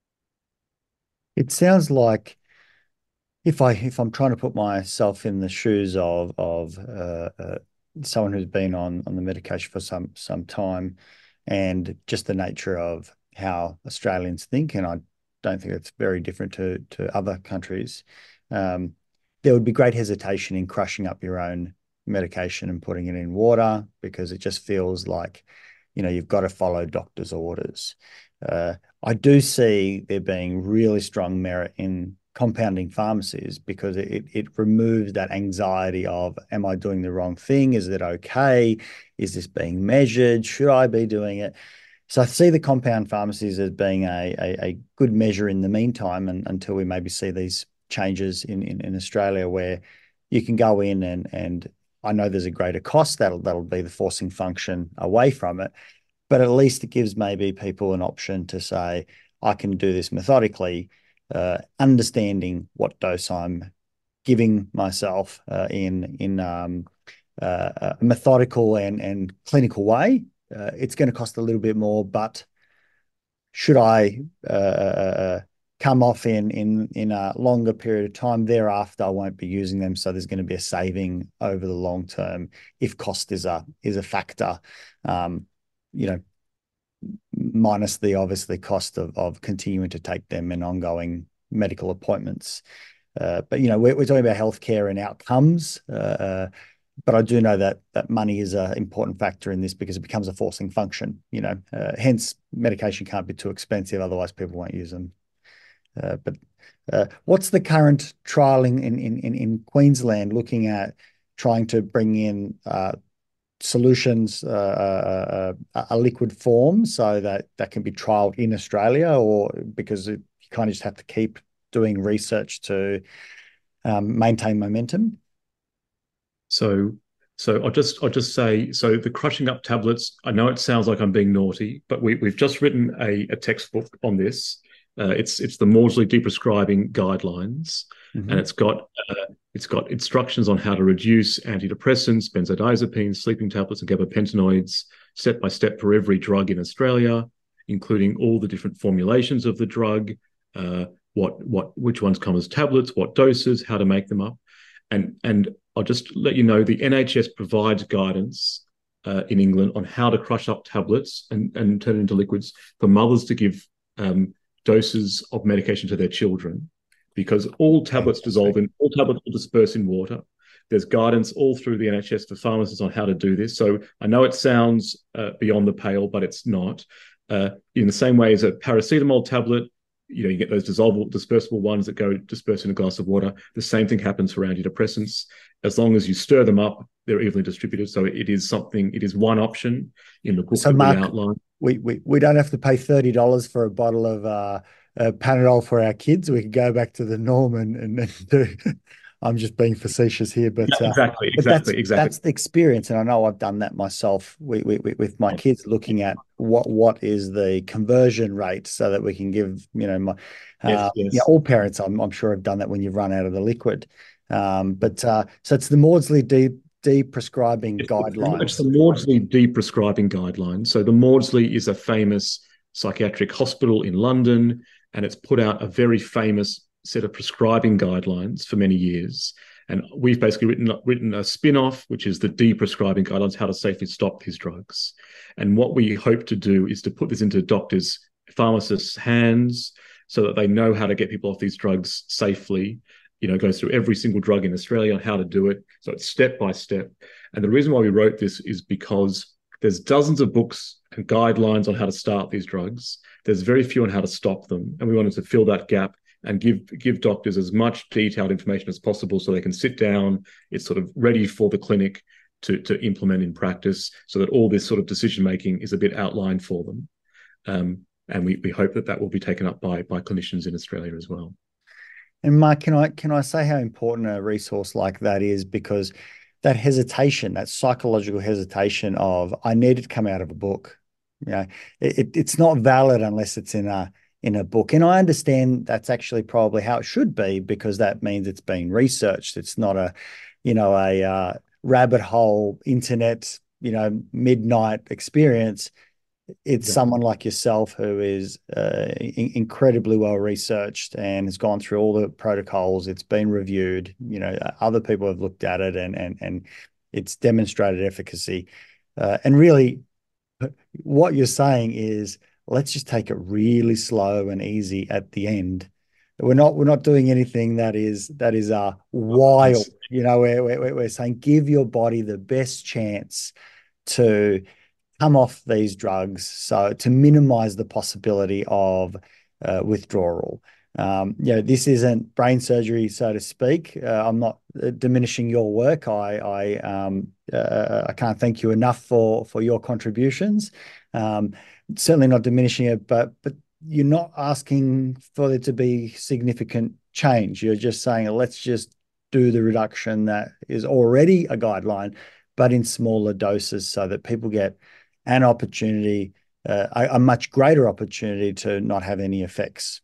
E: It sounds like if I if I'm trying to put myself in the shoes of of uh, uh, someone who's been on on the medication for some some time, and just the nature of how Australians think, and I don't think it's very different to to other countries, um, there would be great hesitation in crushing up your own medication and putting it in water, because it just feels like, you know, you've got to follow doctor's orders. Uh, I do see there being really strong merit in compounding pharmacies, because it, it removes that anxiety of, am I doing the wrong thing? Is it okay? Is this being measured? Should I be doing it? So I see the compound pharmacies as being a, a, a good measure in the meantime, and until we maybe see these changes in, in, in Australia where you can go in and, and I know there's a greater cost, that'll, that'll be the forcing function away from it, but at least it gives maybe people an option to say, I can do this methodically, uh, understanding what dose I'm giving myself uh, in, in um, uh, a methodical and, and clinical way. Uh, it's going to cost a little bit more, but should I uh, uh, come off in in in a longer period of time. Thereafter, I won't be using them, so there's going to be a saving over the long term if cost is a is a factor. Um, you know, minus the obviously cost of of continuing to take them and ongoing medical appointments. Uh, but you know, we're, we're talking about healthcare and outcomes. Uh, uh, but I do know that that money is an important factor in this because it becomes a forcing function. You know, uh, hence medication can't be too expensive, otherwise people won't use them. Uh, but uh, what's the current trialing in, in, in, in Queensland looking at trying to bring in uh, solutions, uh, uh, a liquid form so that that can be trialed in Australia, or because it, you kind of just have to keep doing research to um, maintain momentum?
F: So, so I'll just I'll just say, so the crushing up tablets, I know it sounds like I'm being naughty, but we, we've just written a, a textbook on this. Uh, it's it's the Maudsley Deprescribing Guidelines, mm-hmm. and it's got uh, it's got instructions on how to reduce antidepressants, benzodiazepines, sleeping tablets, and gabapentinoids step by step for every drug in Australia, including all the different formulations of the drug, uh, what what which ones come as tablets, what doses, how to make them up, and and I'll just let you know the N H S provides guidance uh, in England on how to crush up tablets and and turn it into liquids for mothers to give Um, doses of medication to their children, because all tablets dissolve in, all tablets will disperse in water. There's guidance all through the N H S for pharmacists on how to do this. So I know it sounds uh, beyond the pale, but it's not. Uh, in the same way as a paracetamol tablet, you know, you get those dissolvable, dispersible ones that go disperse in a glass of water. The same thing happens for antidepressants. As long as you stir them up, they're evenly distributed. So it is something, it is one option in the book
E: so
F: that
E: Mark,
F: we outline.
E: We, we we don't have to pay thirty dollars for a bottle of uh, uh, Panadol for our kids. We can go back to the norm and, and, and do. I'm just being facetious here, but
F: yeah, exactly,
E: uh,
F: exactly,
E: but that's,
F: exactly.
E: That's the experience, and I know I've done that myself with, with, with my kids, looking at what what is the conversion rate, so that we can give you know my
F: yes,
E: uh,
F: yes.
E: yeah all parents. I'm I'm sure have done that when you've run out of the liquid. Um, but uh, so it's the Maudsley Deep. Deprescribing
F: it's
E: guidelines.
F: The, it's the Maudsley Deprescribing Guidelines. So the Maudsley is a famous psychiatric hospital in London, and it's put out a very famous set of prescribing guidelines for many years. And we've basically written, written a spin-off, which is the Deprescribing Guidelines, how to safely stop these drugs. And what we hope to do is to put this into doctors, pharmacists' hands so that they know how to get people off these drugs safely. You know, goes through every single drug in Australia on how to do it. So it's step by step. And the reason why we wrote this is because there's dozens of books and guidelines on how to start these drugs. There's very few on how to stop them. And we wanted to fill that gap and give give doctors as much detailed information as possible so they can sit down. It's sort of ready for the clinic to, to implement in practice, so that all this sort of decision-making is a bit outlined for them. Um, and we, we hope that that will be taken up by, by clinicians in Australia as well.
E: And Mark, can I can I say how important a resource like that is? Because that hesitation, that psychological hesitation of I need it to come out of a book, you know, it, it's not valid unless it's in a in a book. And I understand that's actually probably how it should be, because that means it's been researched. It's not a, you know, a uh, rabbit hole internet, you know, midnight experience. It's yeah. someone like yourself who is uh, in- incredibly well researched and has gone through all the protocols. It's been reviewed. You know, other people have looked at it, and and and it's demonstrated efficacy. Uh, and really, what you're saying is, let's just take it really slow and easy at the end. We're not we're not doing anything that is that is uh wild. You know, we're we're, we're saying give your body the best chance to come off these drugs, so to minimize the possibility of uh, withdrawal. Um, you know, this isn't brain surgery, so to speak. Uh, I'm not uh, diminishing your work. I I um uh, I can't thank you enough for for your contributions. Um, certainly not diminishing it, but but you're not asking for there to be significant change. You're just saying, let's just do the reduction that is already a guideline, but in smaller doses, so that people get an opportunity, uh, a, a much greater opportunity to not have any effects.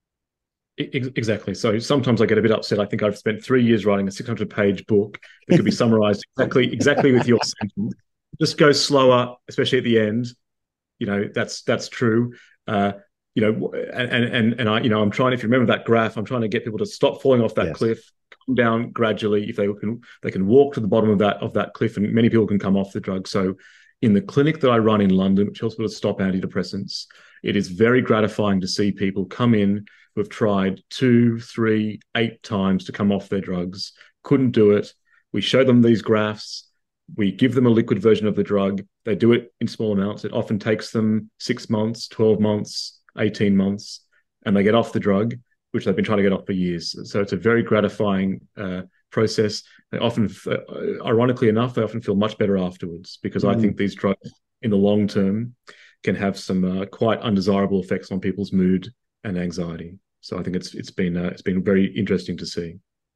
F: Exactly. So sometimes I get a bit upset. I think I've spent three years writing a six hundred page book that could be summarized exactly exactly with your sentence. Just go slower, especially at the end. You know, that's that's true. Uh, you know, and and and I, you know, I'm trying. If you remember that graph, I'm trying to get people to stop falling off that
E: Yes.
F: cliff, come down gradually. If they can, they can walk to the bottom of that of that cliff, and many people can come off the drug. So, in the clinic that I run in London, which helps people to stop antidepressants, it is very gratifying to see people come in who have tried two, three, eight times to come off their drugs, couldn't do it. We show them these graphs. We give them a liquid version of the drug. They do it in small amounts. It often takes them six months, twelve months, eighteen months, and they get off the drug, which they've been trying to get off for years. So it's a very gratifying uh, process. They often, uh, ironically enough, they often feel much better afterwards, because mm. I think these drugs in the long term can have some uh, quite undesirable effects on people's mood and anxiety. So I think it's it's been uh, it's been very interesting to see.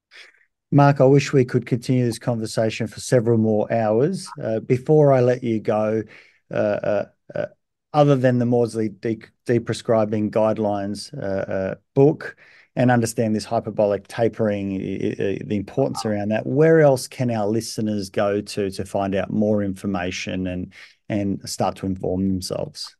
E: Mark, I wish we could continue this conversation for several more hours. Uh, before I let you go, uh, uh, uh, other than the Maudsley de Deprescribing Guidelines uh, uh, book, and understand this hyperbolic tapering, uh, the importance around that, where else can our listeners go to to find out more information and and start to inform themselves?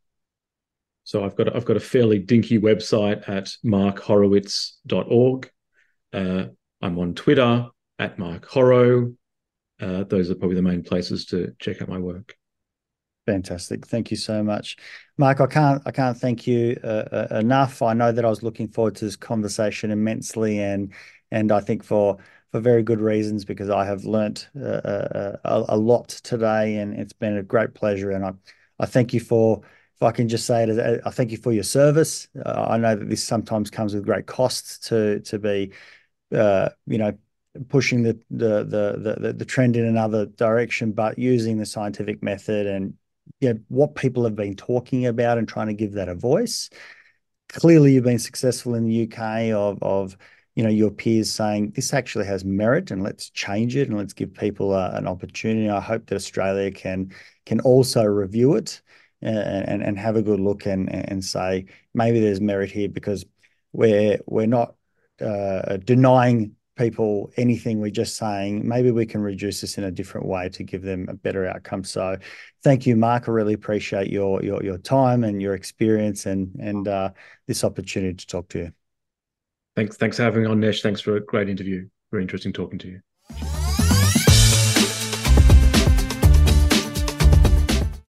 F: So I've got I've got a fairly dinky website at mark horowitz dot org. Uh, I'm on Twitter at Mark Horrow. Uh, those are probably the main places to check out my work.
E: Fantastic. Thank you so much, Mark. I can't I can't thank you uh, uh, enough. I know that I was looking forward to this conversation immensely, and and I think for for very good reasons, because I have learnt uh, uh, a, a lot today, and it's been a great pleasure. And I I thank you for, if I can just say it, I thank you for your service. Uh, I know that this sometimes comes with great costs to to be, uh, you know, pushing the, the the the the trend in another direction, but using the scientific method and, you know, what people have been talking about and trying to give that a voice. Clearly, you've been successful in the U K of of you know, your peers saying this actually has merit and let's change it and let's give people a, an opportunity. I hope that Australia can can also review it and and, and have a good look and and say maybe there's merit here, because we're we're not uh, denying people anything. We're just saying maybe we can reduce this in a different way to give them a better outcome. So thank you, Mark. I really appreciate your your your time and your experience and and uh, this opportunity to talk to you.
F: Thanks, thanks for having me on, Nesh. Thanks for a great interview. Very interesting talking to you.